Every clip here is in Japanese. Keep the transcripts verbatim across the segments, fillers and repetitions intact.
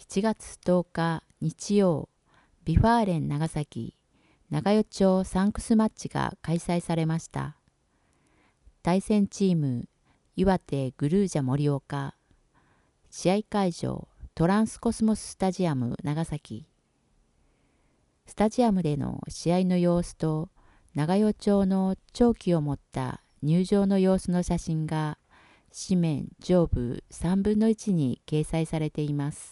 しちがつとおか日曜、ビファーレン長崎長与町サンクスマッチが開催されました。対戦チーム、岩手グルージャ盛岡。試合会場、トランスコスモススタジアム長崎。スタジアムでの試合の様子と長与町の長旗を持った入場の様子の写真が紙面上部さんぶんのいちに掲載されています。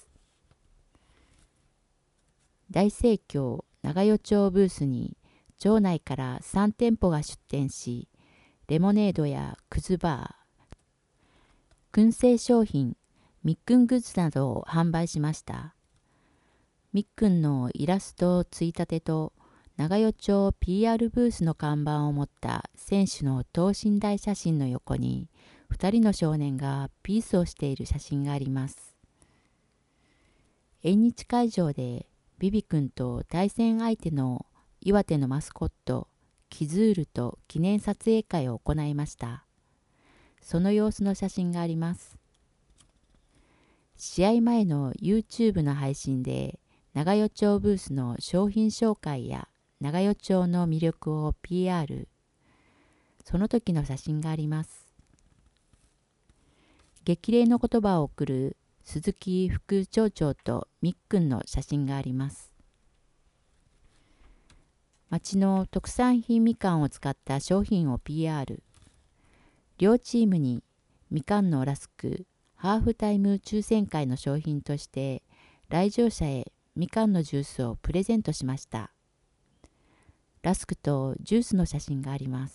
大盛況長与町ブースに町内からさんてんぽが出店し、レモネードやくずバー、燻製商品、みっくんグッズなどを販売しました。みっくんのイラストついたてと長与町 ピーアール ブースの看板を持った選手の等身大写真の横にふたりの少年がピースをしている写真があります。縁日会場でビビ君と対戦相手の岩手のマスコットキズールと記念撮影会を行いました。その様子の写真があります。試合前の YouTube の配信で長与町ブースの商品紹介や長与町の魅力を ピーアール、その時の写真があります。激励の言葉を送る鈴木副町長とみっくんの写真があります。町の特産品みかんを使った商品を ピーアール、両チームにみかんのラスクハーフタイム抽選会の商品として来場者へみかんのジュースをプレゼントしました。ラスクとジュースの写真があります。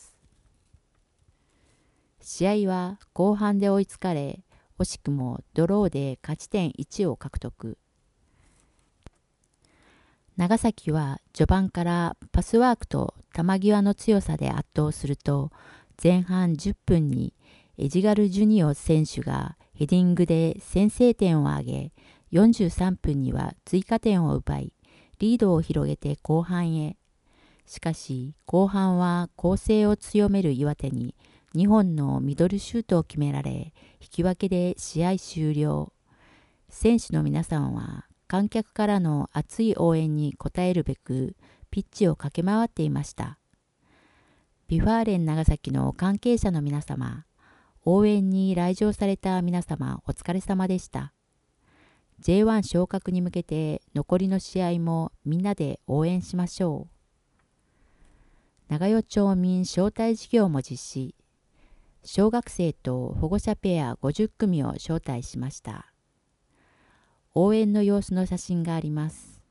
試合は後半で追いつかれ、惜しくもドローで勝ち点いちを獲得。長崎は序盤からパスワークと球際の強さで圧倒すると、前半じゅっぷんにエジガル・ジュニオ選手がヘディングで先制点を挙げ、よんじゅうさんぷんには追加点を奪い、リードを広げて後半へ。しかし後半は攻勢を強める岩手ににほんのミドルシュートを決められ、引き分けで試合終了。選手の皆さんは観客からの熱い応援に応えるべくピッチを駆け回っていました。ビファーレン長崎の関係者の皆様、応援に来場された皆様お疲れ様でした。ジェイワン 昇格に向けて残りの試合もみんなで応援しましょう。長与町民招待事業も実施。小学生と保護者ペアごじゅっくみを招待しました。応援の様子の写真があります。